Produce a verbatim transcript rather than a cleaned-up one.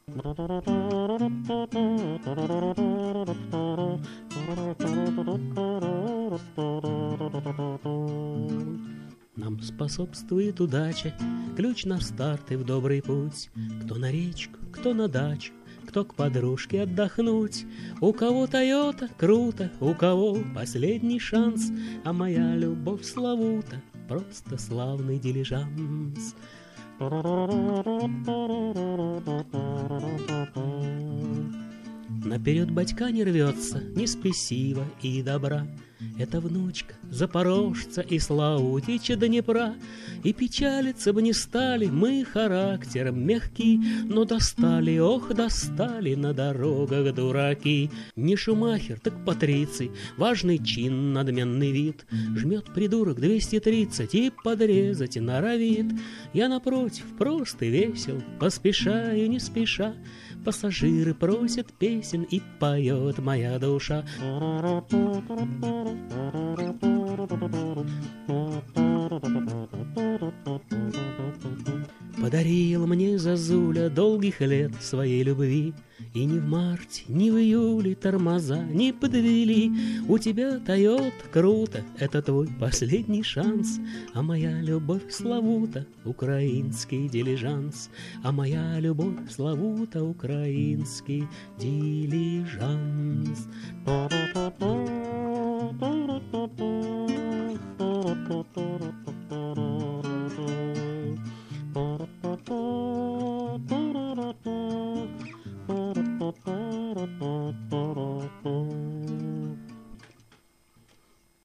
Нам способствует удача, ключ на старт и в добрый путь. Кто на речку, кто на дачу, кто к подружке отдохнуть. У кого Тойота, круто, у кого последний шанс, а моя любовь славута, просто славный дилижанс. Наперед батька не рвется, не спесива и добра. Это внучка запорожца и Славутича Днепра. И печалиться бы не стали, мы характером мягки, но достали, ох, достали на дорогах дураки. Не Шумахер, так Патриций, важный чин, надменный вид. Жмет придурок двести тридцать и подрезать норовит. Я, напротив, прост и весел, поспешаю не спеша. Пассажиры просят песен, и поет моя душа. Подарил мне зазуля долгих лет своей любви, и ни в марте, ни в июле тормоза не подвели. У тебя Тойота, круто, это твой последний шанс, а моя любовь славута, украинский дилижанс, а моя любовь славута, украинский дилижанс. Thank you.